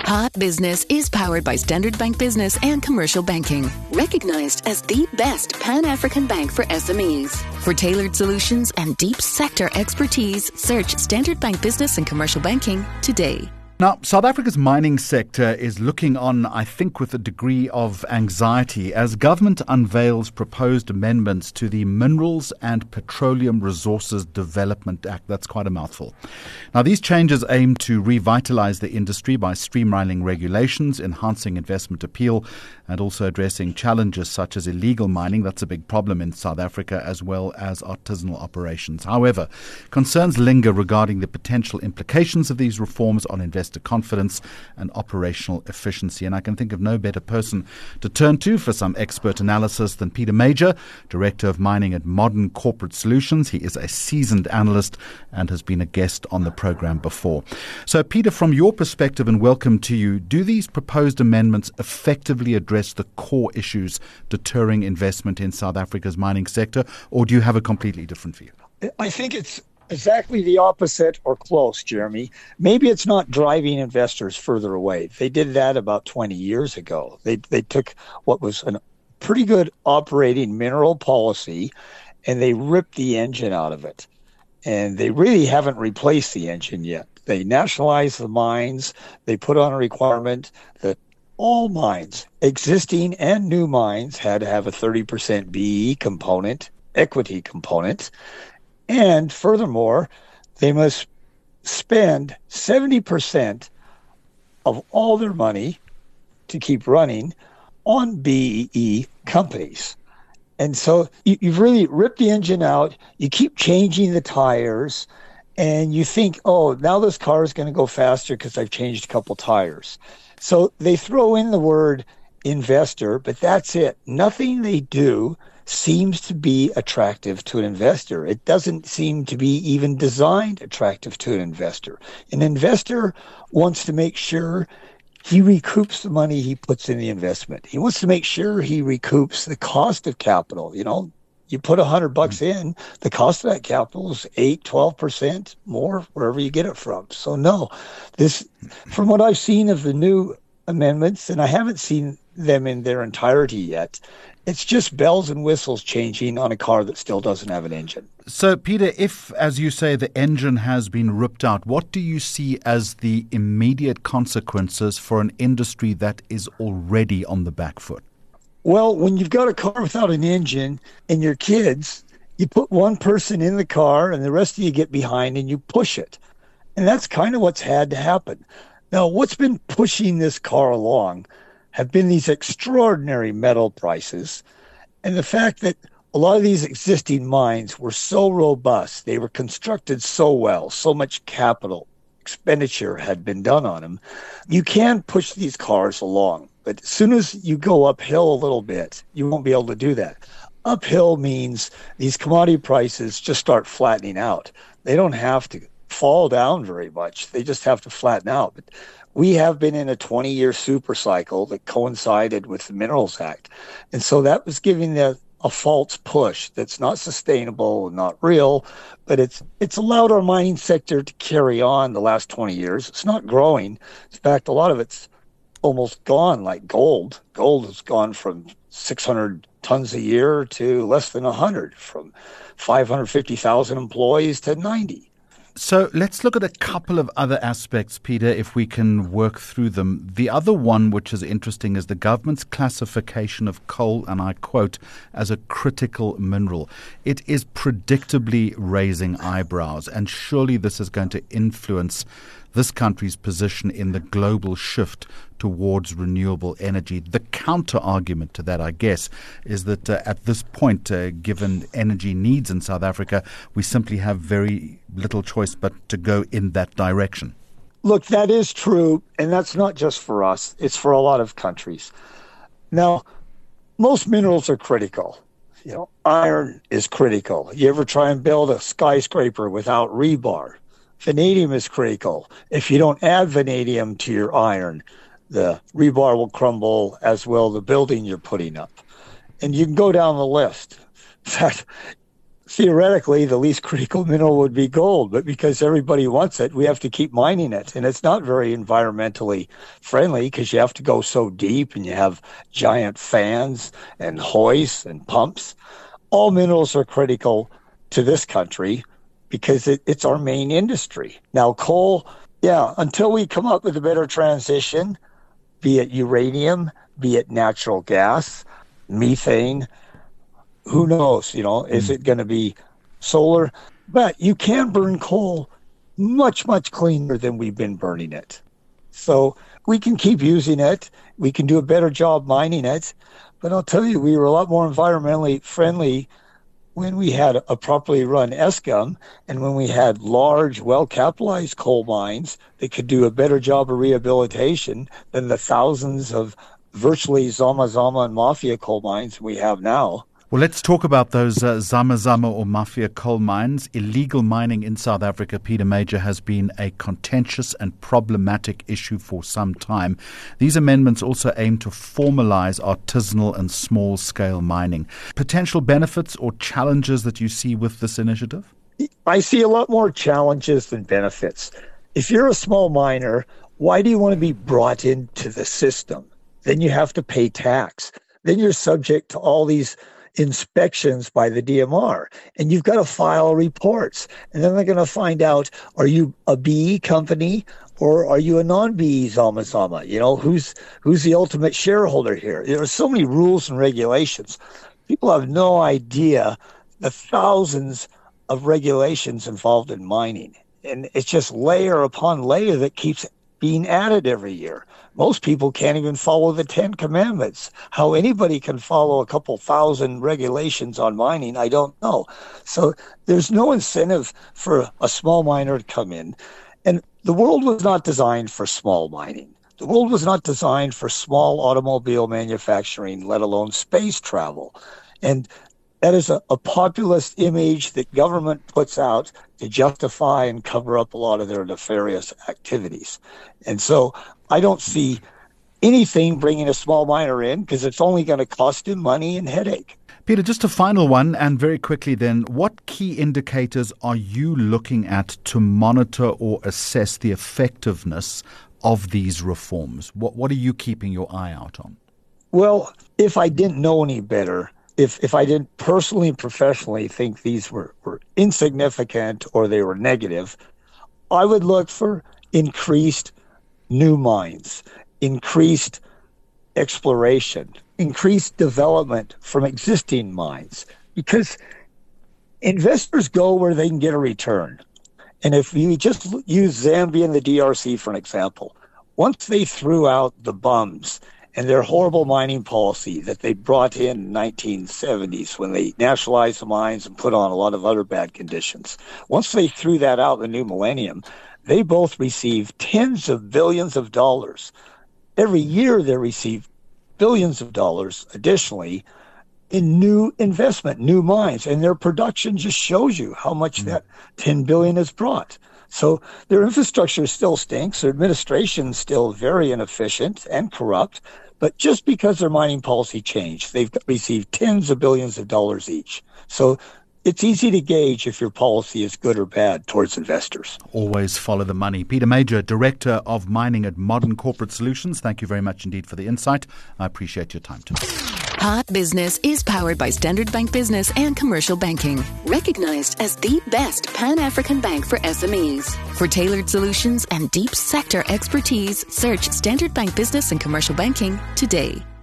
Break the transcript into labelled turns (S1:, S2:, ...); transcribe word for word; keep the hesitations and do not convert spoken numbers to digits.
S1: Hot Business is powered by Standard Bank Business and Commercial Banking, recognized as the best Pan-African bank for S M Es. For tailored solutions and deep sector expertise, search Standard Bank Business and Commercial Banking today.
S2: Now, South Africa's mining sector is looking on, I think, with a degree of anxiety as government unveils proposed amendments to the Minerals and Petroleum Resources Development Act. That's quite a mouthful. Now, these changes aim to revitalize the industry by streamlining regulations, enhancing investment appeal, and also addressing challenges such as illegal mining. That's a big problem in South Africa, as well as artisanal operations. However, concerns linger regarding the potential implications of these reforms on investment confidence and operational efficiency. And I can think of no better person to turn to for some expert analysis than Peter Major, Director of Mining at Modern Corporate Solutions. He is a seasoned analyst and has been a guest on the program before. So, Peter, from your perspective, and welcome to you, do these proposed amendments effectively address the core issues deterring investment in South Africa's mining sector, or do you have a completely different view?
S3: I think it's exactly the opposite or close, Jeremy. Maybe it's not driving investors further away. They did that about twenty years ago. They they took what was a pretty good operating mineral policy and they ripped the engine out of it. And they really haven't replaced the engine yet. They nationalized the mines. They put on a requirement that all mines, existing and new mines, had to have a thirty percent B E component, equity component. And furthermore, they must spend seventy percent of all their money to keep running on B E companies. And so you, you've really ripped the engine out. You keep changing the tires, and you think, oh, now this car is going to go faster because I've changed a couple tires. So they throw in the word investor, but that's it. Nothing they do seems to be attractive to an investor. It doesn't seem to be even designed attractive to an investor. An investor wants to make sure he recoups the money he puts in the investment. He wants to make sure he recoups the cost of capital. You know, you put a hundred bucks in, the cost of that capital is eight, twelve percent more wherever you get it from. So no, this, from what I've seen of the new amendments, and I haven't seen them in their entirety yet, it's just bells and whistles changing on a car that still doesn't have an engine.
S2: So, Peter, if, as you say, the engine has been ripped out, what do you see as the immediate consequences for an industry that is already on the back foot?
S3: Well, when you've got a car without an engine and your kids, you put one person in the car and the rest of you get behind and you push it. And that's kind of what's had to happen. Now, what's been pushing this car along have been these extraordinary metal prices and the fact that a lot of these existing mines were so robust, they were constructed so well, so much capital expenditure had been done on them. You can push these cars along, but as soon as you go uphill a little bit, you won't be able to do that. Uphill means these commodity prices just start flattening out. They don't have to fall down very much. They just have to flatten out. But we have been in a twenty-year super cycle that coincided with the Minerals Act. And so that was giving the, a false push that's not sustainable, not real, but it's it's allowed our mining sector to carry on the last twenty years. It's not growing. In fact, a lot of it's almost gone, like gold. Gold has gone from six hundred tons a year to less than one hundred, from five hundred fifty thousand employees to ninety.
S2: So let's look at a couple of other aspects, Peter, if we can work through them. The other one, which is interesting, is the government's classification of coal, and I quote, as a critical mineral. It is predictably raising eyebrows, and surely this is going to influence this country's position in the global shift towards renewable energy. The counter-argument to that, I guess, is that uh, at this point, uh, given energy needs in South Africa, we simply have very little choice but to go in that direction.
S3: Look, that is true, and that's not just for us. It's for a lot of countries. Now, most minerals are critical. You know, iron is critical. You ever try and build a skyscraper without rebar? Vanadium is critical. If you don't add vanadium to your iron, the rebar will crumble, as will the building you're putting up. And you can go down the list. In fact, theoretically, the least critical mineral would be gold, but because everybody wants it, we have to keep mining it. And it's not very environmentally friendly because you have to go so deep and you have giant fans and hoists and pumps. All minerals are critical to this country because it, it's our main industry. Now, coal, yeah, until we come up with a better transition, be it uranium, be it natural gas, methane, who knows, you know, is it going to be solar? But you can burn coal much, much cleaner than we've been burning it. So we can keep using it. We can do a better job mining it. But I'll tell you, we were a lot more environmentally friendly when we had a properly run Eskom and when we had large, well-capitalized coal mines that could do a better job of rehabilitation than the thousands of virtually Zama Zama and Mafia coal mines we have now.
S2: Well, let's talk about those uh, Zama Zama or Mafia coal mines. Illegal mining in South Africa, Peter Major, has been a contentious and problematic issue for some time. These amendments also aim to formalize artisanal and small-scale mining. Potential benefits or challenges that you see with this initiative?
S3: I see a lot more challenges than benefits. If you're a small miner, why do you want to be brought into the system? Then you have to pay tax. Then you're subject to all these inspections by the D M R, and you've got to file reports. And then they're going to find out, are you a B E company or are you a non-B E Zama Zama? You know, who's who's the ultimate shareholder here? There are so many rules and regulations. People have no idea the thousands of regulations involved in mining. And it's just layer upon layer that keeps being added every year. Most people can't even follow the Ten Commandments. How anybody can follow a couple thousand regulations on mining, I don't know. So there's no incentive for a small miner to come in. And the world was not designed for small mining. The world was not designed for small automobile manufacturing, let alone space travel. And that is a, a populist image that government puts out to justify and cover up a lot of their nefarious activities. And so I don't see anything bringing a small miner in because it's only going to cost him money and headache.
S2: Peter, just a final one, and very quickly then, what key indicators are you looking at to monitor or assess the effectiveness of these reforms? What, what are you keeping your eye out on?
S3: Well, if I didn't know any better, If if I didn't personally and professionally think these were, were insignificant or they were negative, I would look for increased new mines, increased exploration, increased development from existing mines, because investors go where they can get a return. And if you just use Zambia and the D R C for an example, once they threw out the bums and their horrible mining policy that they brought in in the nineteen seventies when they nationalized the mines and put on a lot of other bad conditions. Once they threw that out in the new millennium, they both received tens of billions of dollars. Every year they receive billions of dollars additionally in new investment, new mines. And their production just shows you how much mm-hmm. that ten billion dollars has brought. So their infrastructure still stinks. Their administration is still very inefficient and corrupt. But just because their mining policy changed, they've received tens of billions of dollars each. So it's easy to gauge if your policy is good or bad towards investors.
S2: Always follow the money. Peter Major, Director of Mining at Modern Corporate Solutions, thank you very much indeed for the insight. I appreciate your time today.
S1: Hot Business is powered by Standard Bank Business and Commercial Banking, recognized as the best Pan-African bank for S M Es. For tailored solutions and deep sector expertise, search Standard Bank Business and Commercial Banking today.